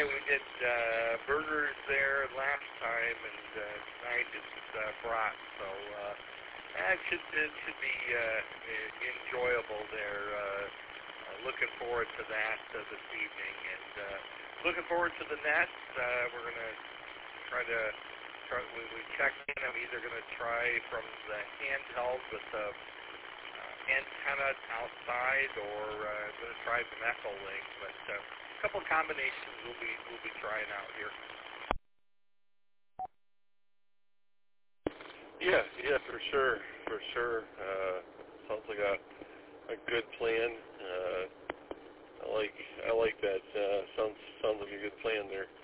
Yeah, we did burgers there last time, and tonight it's brat. So it should be enjoyable there. Looking forward to that this evening, and looking forward to the Nets. We're gonna we checked in. I'm either gonna try from the handheld with the antenna outside, or I'm gonna try the Echolink, but. A couple combinations we'll be trying out here. Yeah, for sure. Sounds like a good plan. I like that. Sounds like a good plan there.